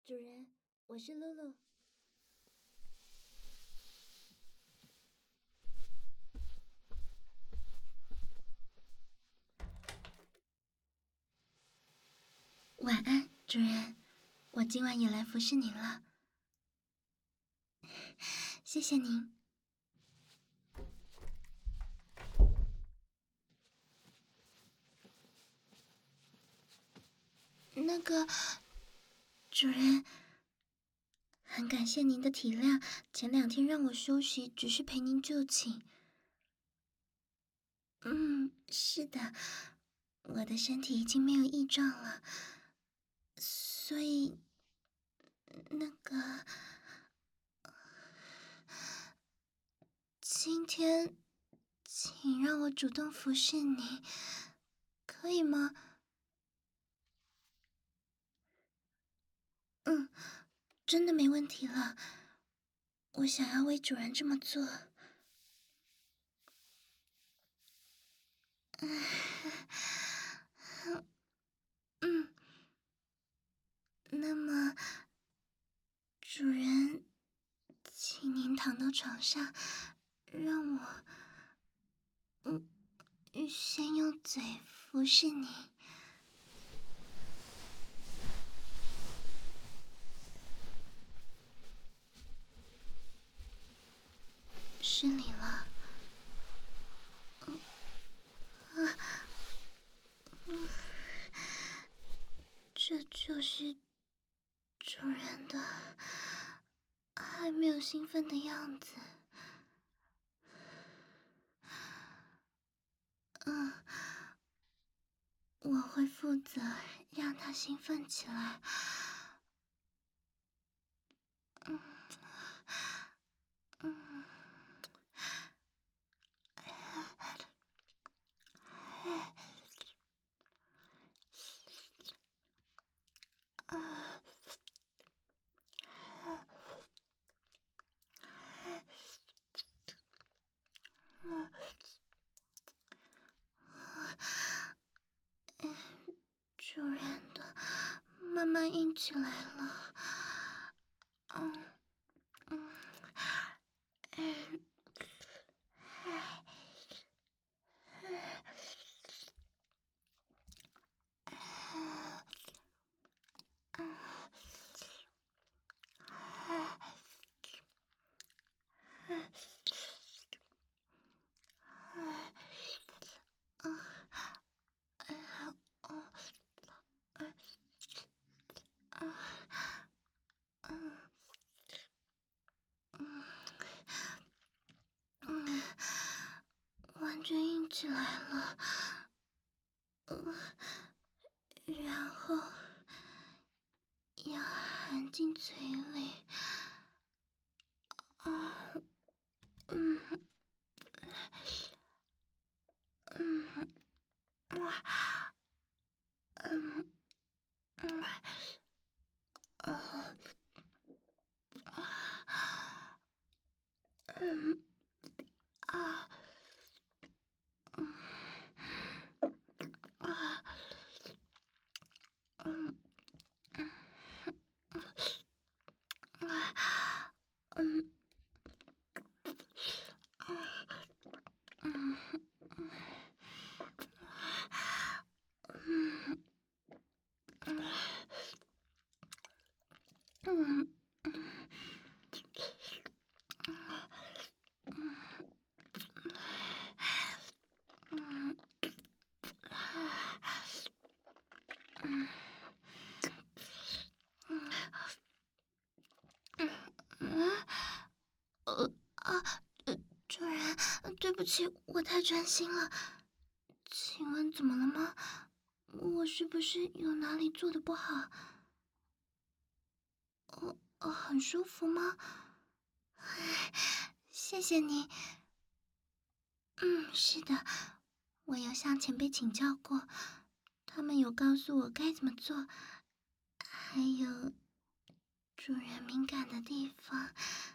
主人，我是露露。晚安，主人。我今晚也来服侍您了，谢谢您。那个，主人，很感谢您的体谅，前2天让我休息，只是陪您就寝。是的，我的身体已经没有异状了，所以，那个，今天，请让我主动服侍你，可以吗？真的没问题了。我想要为主人这么做。那么，主人，请您躺到床上，让我，先用嘴服侍你。失礼了。这就是主人的还没有兴奋的样子。我会负责让他兴奋起来。主人的慢慢硬起来了。完全硬起来了。然后要含进嘴里。主人，对不起，我太专心了。请问怎么了吗？我是不是有哪里做的不好？很舒服吗？谢谢你。是的，我有向前辈请教过，他们有告诉我该怎么做，还有主人敏感的地方。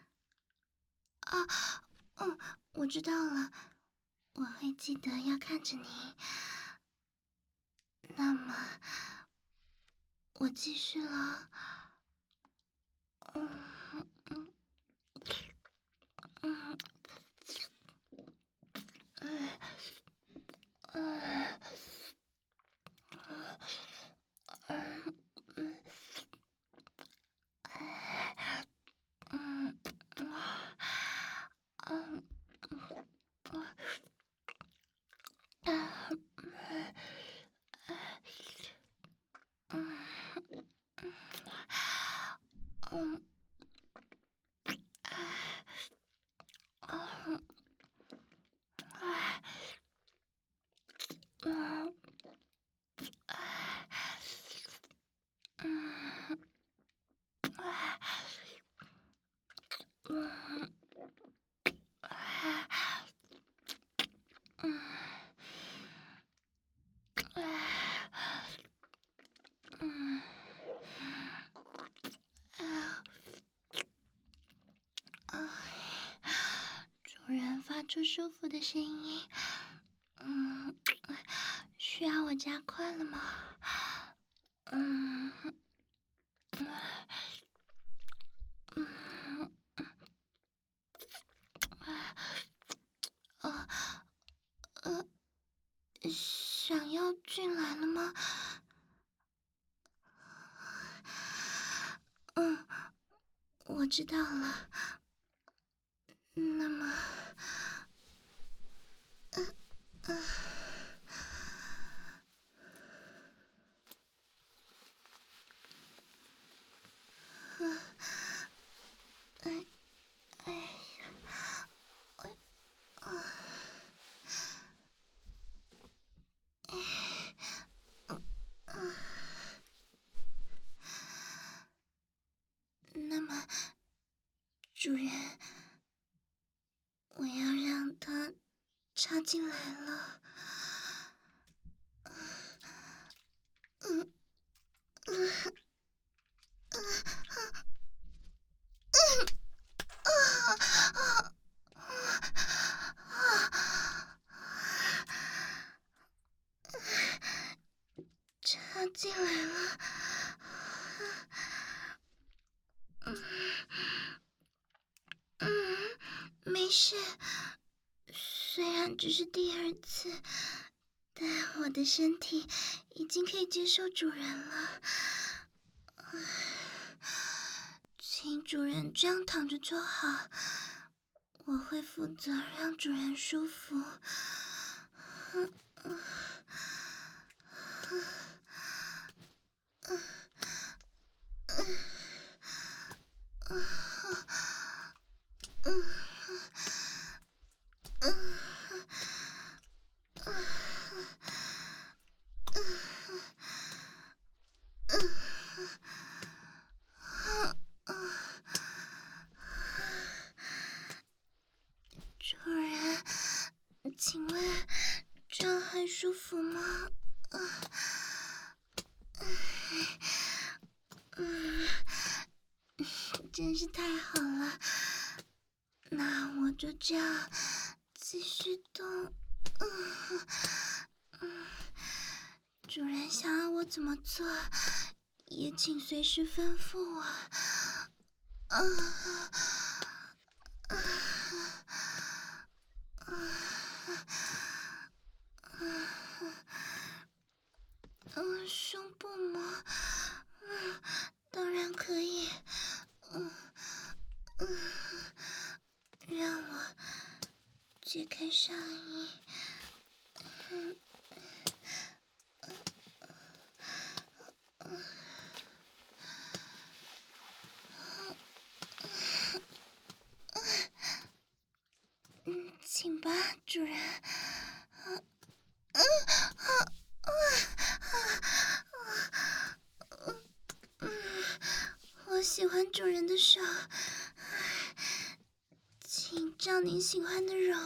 我知道了，我会记得要看着你。那么，我继续了。 主人发出舒服的声音，需要我加快了吗？想要进来了吗？我知道了。那么，那么，主人，我要让他插进来了。插进来了。没事，虽然只是第二次，但我的身体已经可以接受主人了。请主人这样躺着就好，我会负责让主人舒服。主人，请问这样还舒服吗？真是太好了，那我就这样继续动。主人想要我怎么做，也请随时吩咐我。胸部吗？当然可以。让我解开上衣。请吧，主人。我喜欢主人的手，请照您喜欢的揉。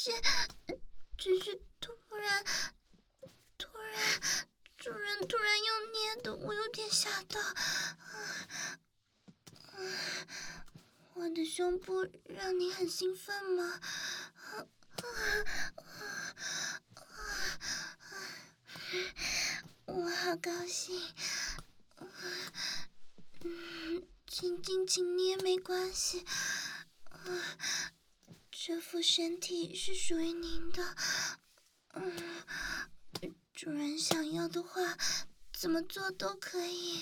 只是突然，主人突然用捏的，我有点吓到。我的胸部让你很兴奋吗？我好高兴。请紧请捏没关系。这副身体是属于您的。主人想要的话，怎么做都可以。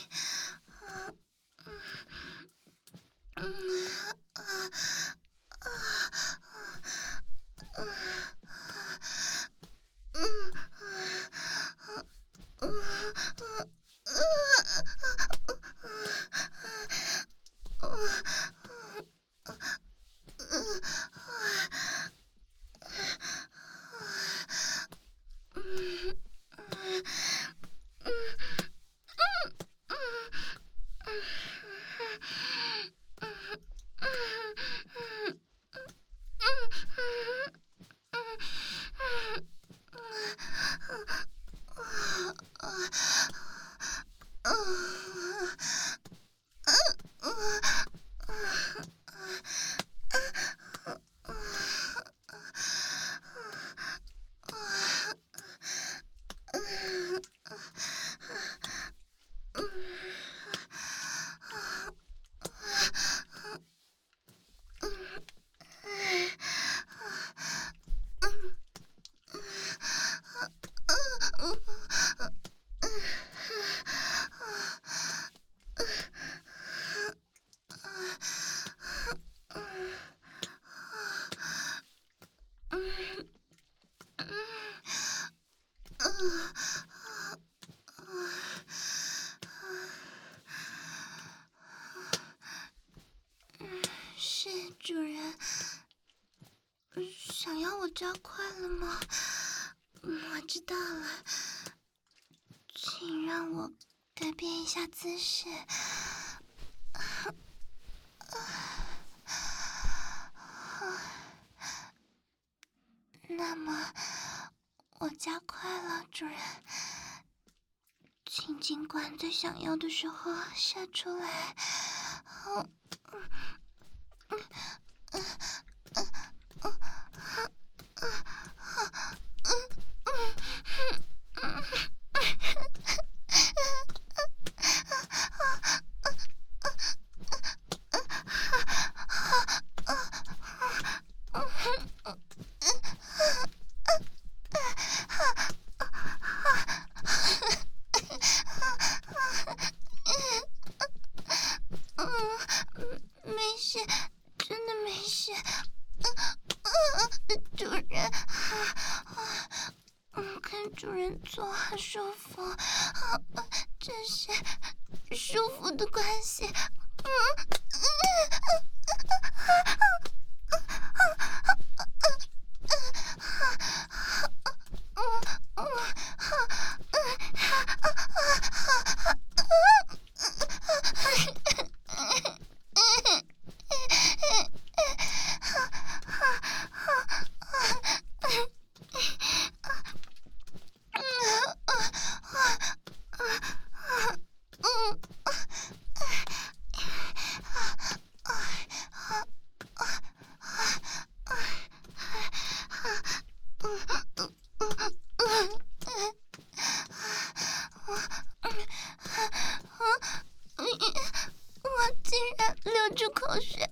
是主人，想要我加快了吗？我知道了，请让我改变一下姿势。那么，我加快了，主人，请尽管在想要的时候下出来。没事，真的没事。主人，跟主人做很舒服，这是舒服的关系。我竟然流出口水，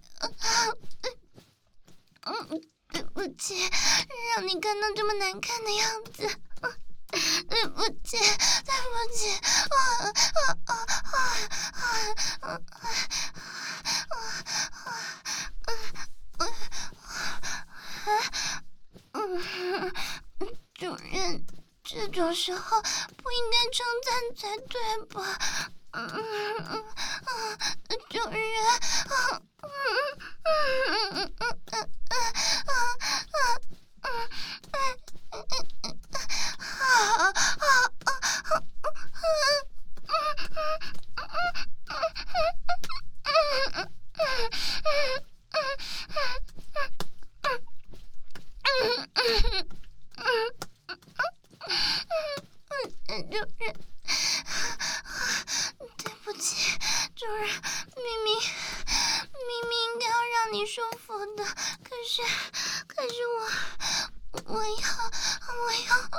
对不起，让你看到这么难看的样子，对不起，对不起，主人，这种时候不应该称赞才对吧？主人， 可是我要，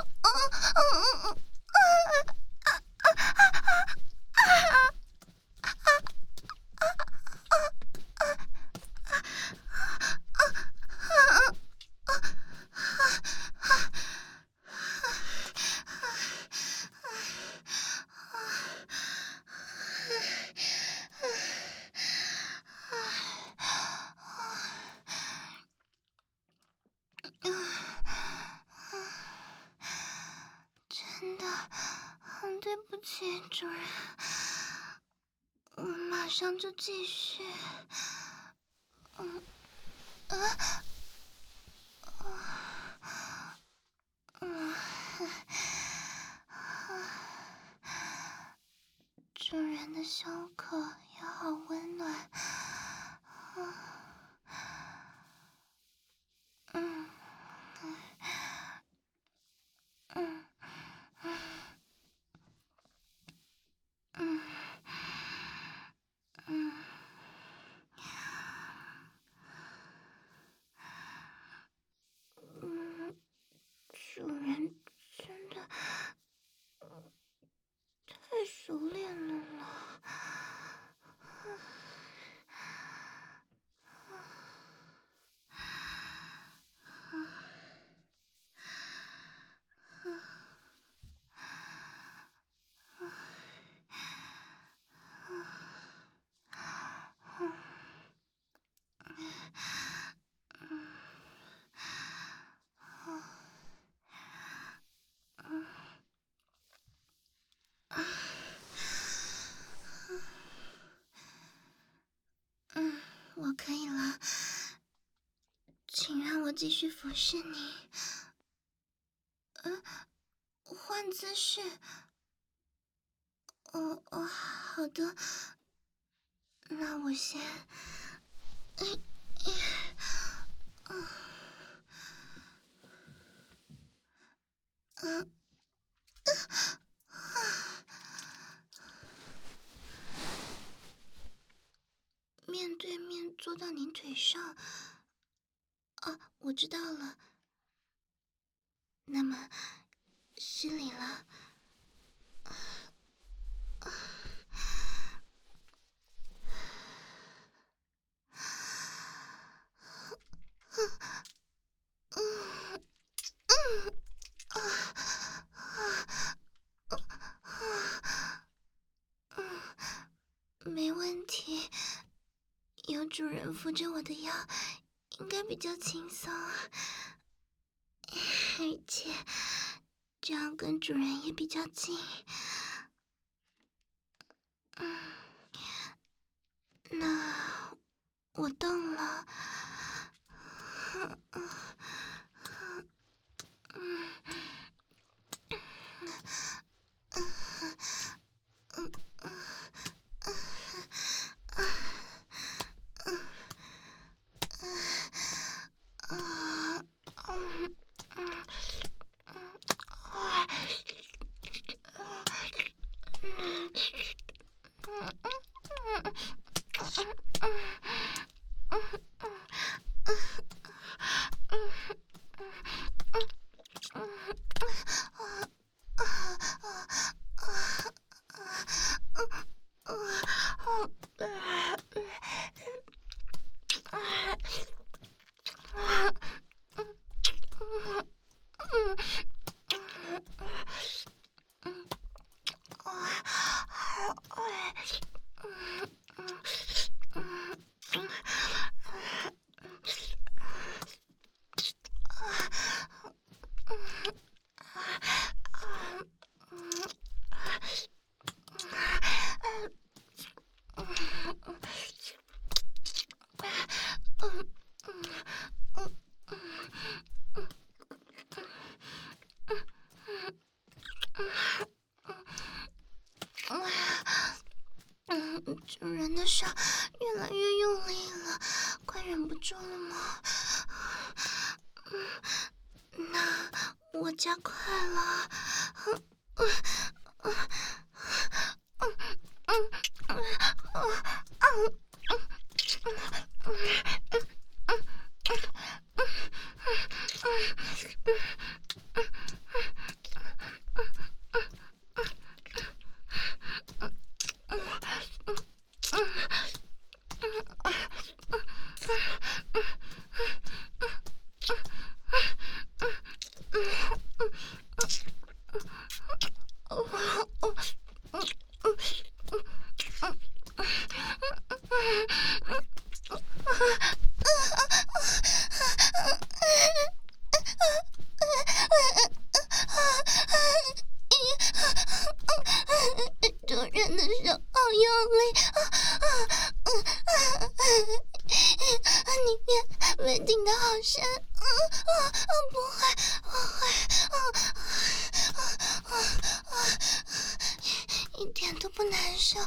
真的很对不起，主人。我马上就继续。主人的胸口也好温暖。主人真的太熟练了啦。我可以了，请让我继续服侍你。换姿势。好的。那我先。面对面坐到您腿上。我知道了。那么，失礼了。没问题，有主人扶着我的腰，应该比较轻松，而且这样跟主人也比较近。那我动了。主人的手越来越用力了，快忍不住了吗？那我加快了。 主人的手好用力，里面被顶得好深，不会，一点都不难受。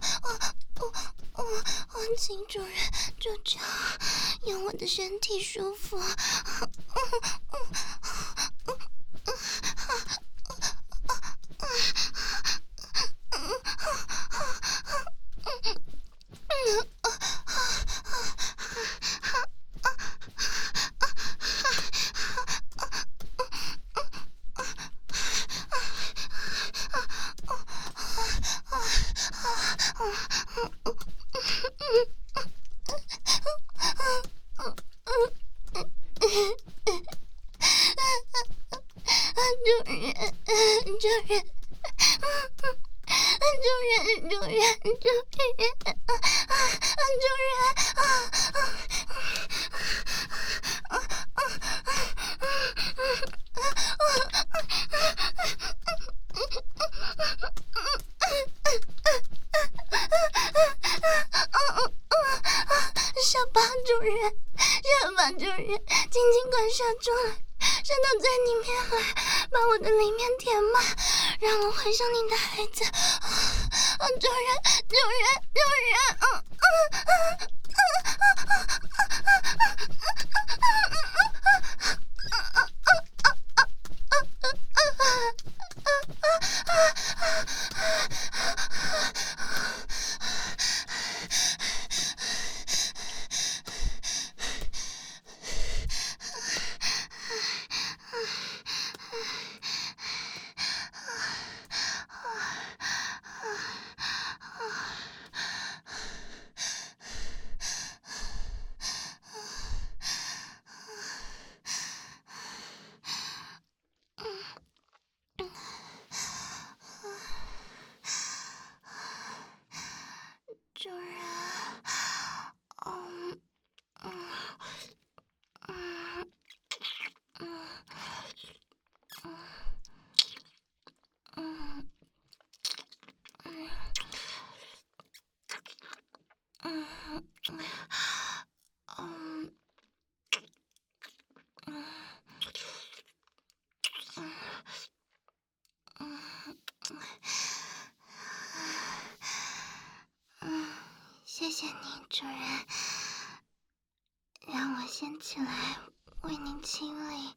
请主人就这样用我的身体舒服。小宝主人，紧紧管射出来，射到最里面来，把我的里面填满，让我回上你的孩子。主人，主人，谢谢你，主人，让我先起来为您清理。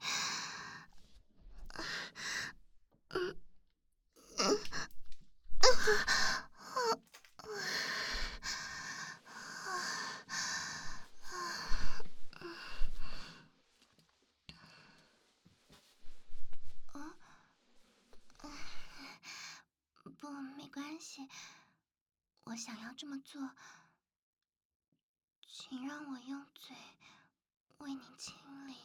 不，没关系，我想要这么做，请让我用嘴为你清理。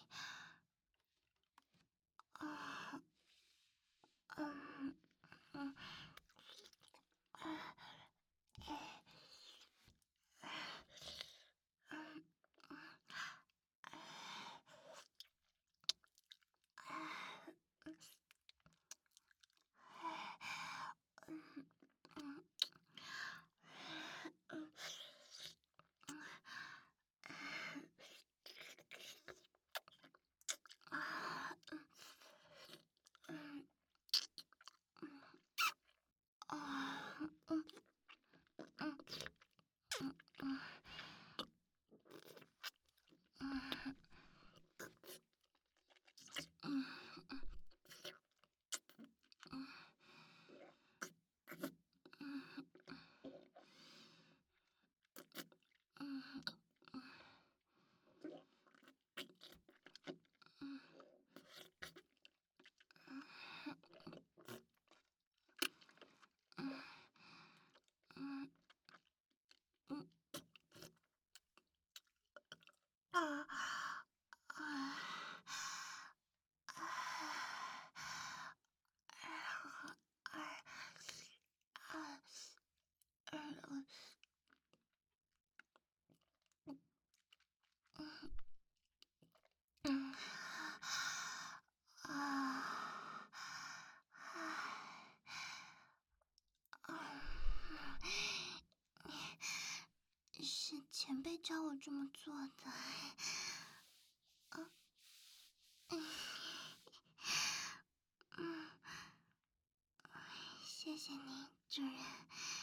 是前辈教我这么做的。谢谢您，主人。